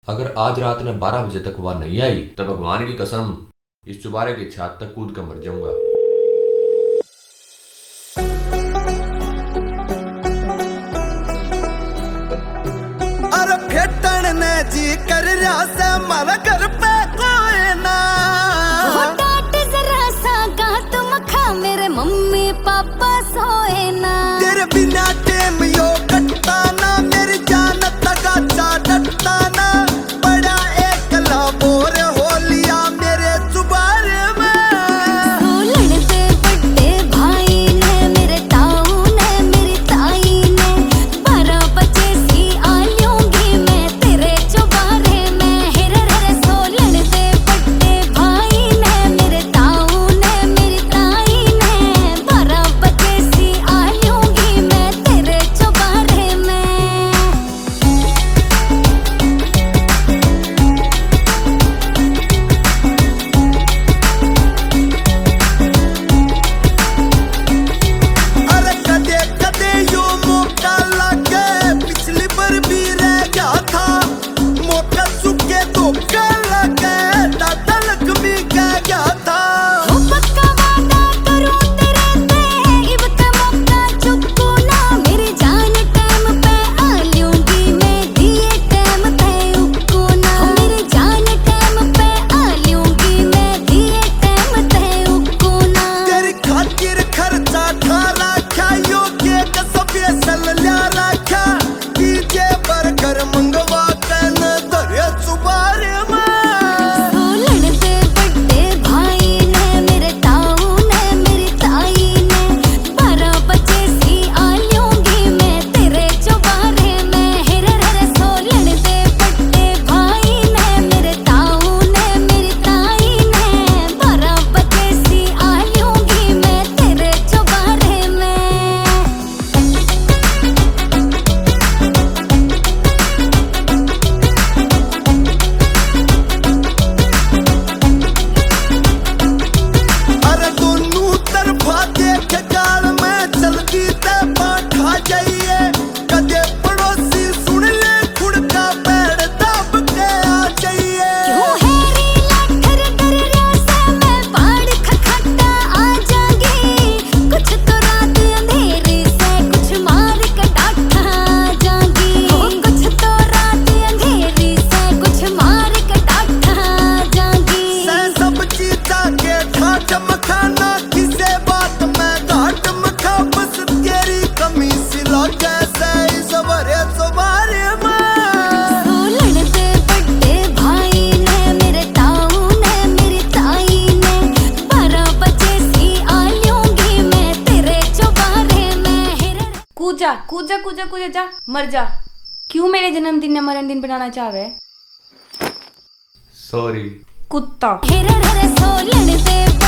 अगर आज रात में 12 बजे तक वह नहीं आई तो भगवान की कसम इस चुबारे की छत तक कूद कर मर जाऊंगा। अरे फेटन ने जी कर रहा से मारा घर पे कोई ना डांट जरा सा गा तुम खा मेरे मम्मी पापा सोए ना तेरे बिना टेम यो कटता ना मेरी जान तका चा डटता ना बड़ा एकला बोर हो लिया मेरे चुबारे में सोलन पे बड़े भाई ने मेरे ताऊ ने मेरी ताई ने 12 बजे सी आ लूंगी मैं तेरे चुबारे में हिर हिर सोलन पे बड़े भाई ने मेरे ताऊ ने मेरी ताई ने 12 बजे सी आ लूंगी मैं तेरे चुबारे में। अरे कदे कदे यो मौका लगे पिछली बार भी रह गया था मौका चुके तो क्या लगे दादा लक्ष्मी कह गया था ओ पक्का वादा करूं तेरे ते इब का मौका चुकू ना मेरी जान टाइम पे आ लूंगी मैं दिए टाइम पे उकू ना मेरी जान टाइम पे आ लूंगी मैं दिए टाइम पे उकू ना तेरी खातिर खर्चा ठा रखा यो के कसबे सल लिया रखा डीजे पर कर मंगवा के न धरे चुबारे में सोलन पे बड़े भाई ने मेरे ताऊ ने मेरी ताई ने 12 बजे सी आ लूंगी मैं तेरे चुबारे में हिर हिर सोलन पे बड़े भाई ने मेरे ताऊ ने मेरी ताई ने 12 बजे सी आ लूंगी मैं तेरे चुबारे में। अरे दोनों तरफा देख गाल में चलती ते पाठा जाइए कदे पड़ोसी सुन ले खुड़का पैर दब के आ जाइए क्यों हैरी लाठर डर रहा से मैं पहाड़ खखटा आ जाऊंगी कुछ तो रात अंधेरी से कुछ मार के डांटा आ जाऊंगी कुछ तो रात अंधेरी से कुछ मार के डांटा आ जाऊंगी से सब चीजा के ठाट मखाना किसे बात में घाट मखा बस तेरी कमी सिला जैसे इस भरे सुबारे में सोलन पे बड़े भाई ने मेरे ताऊ ने मेरी ताई ने 12 बजे सी आ लूंगी मैं तेरे चुबारे में हिर कूद जा कूद जा कूद जा कूद जा मर जा। क्यों मेरे जन्मदिन ने मरण बनाना चाहे? सॉरी। कुत्ता। हिर हिर सोलन पे